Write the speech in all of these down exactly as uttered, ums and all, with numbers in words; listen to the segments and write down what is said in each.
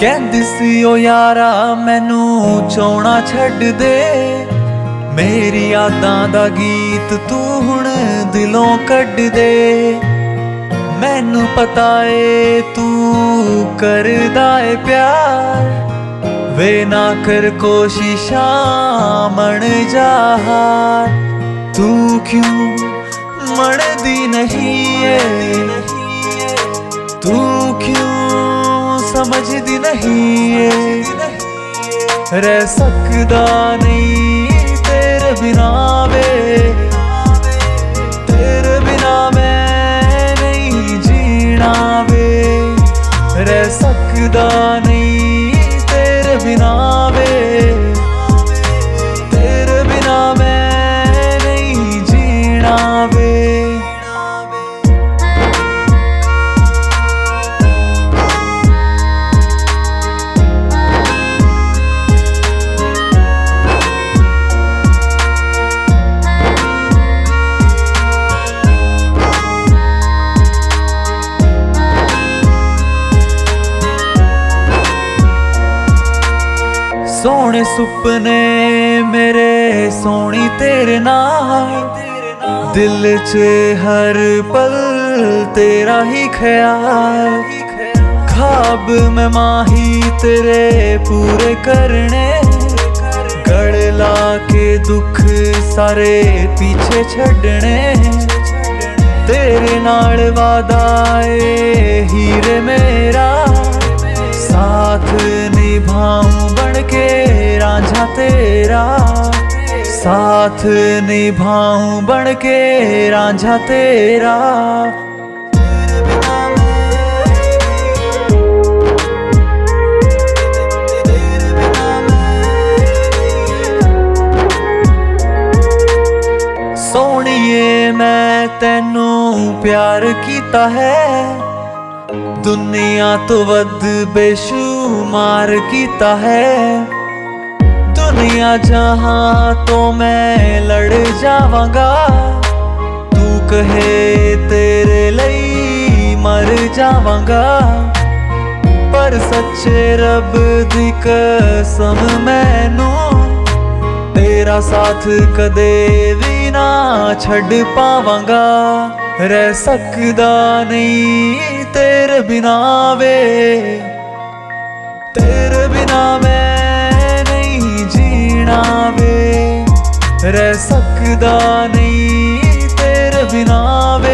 ਕਹਿੰਦੀ ਸੀ ਓ ਯਾਰਾ ਮੈਨੂੰ ਚਾਉਣਾ ਛੱਡ ਦੇ, ਮੇਰੀ ਯਾਦਾਂ ਦਾ ਗੀਤ ਤੂੰ ਹੁਣ ਦਿਲੋਂ ਕੱਢ ਦੇ। ਮੈਨੂੰ ਪਤਾ ਏ ਤੂੰ ਕਰਦਾ ਏ ਪਿਆਰ, ਵੇ ना कर कोशिशां मन जा हार। तू क्यों मरदी नहीं है, तू क्यों समझदी नहीं है, रह सकदा नहीं तेरे बिना वे, तेरे बिना मैं नहीं जीना वे, रह सकदा नहीं तेरे बिना वे, तेरे बिना मैं नहीं जीना वे। सोने सुपने मेरे सोनी तेरे नाल, दिल च हर पल तेरा ही ख्याल, ख्वाब में माही तेरे पूरे करने, गड़ ला के दुख सारे पीछे छड़ने, तेरे नाल वादा ए हीरे मेरा, साथ निभाऊं बन के रांझा तेरा, साथ निभाऊं बन के रांझा तेरा। सोहणीए मैं तैनू प्यार कीता है, दुनिया तो वध बेशुमार कीता है, दुनिया जहां तो मैं लड़ जावांगा, तू कहे तेरे लई मर जावांगा, पर सच्चे रब दी कसम मैनू तेरा साथ कदे भी ना छड़ पावांगा, रह सकदा नहीं तेरे बिना वे, तेरे बिना मैं नहीं जीना वे, रह सकदा नहीं तेरे बिना वे,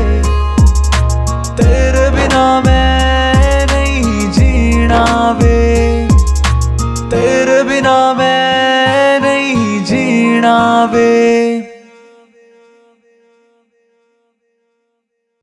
तेरे बिना मैं नहीं जीना वे, तेरे बिना मैं नहीं जीना वे।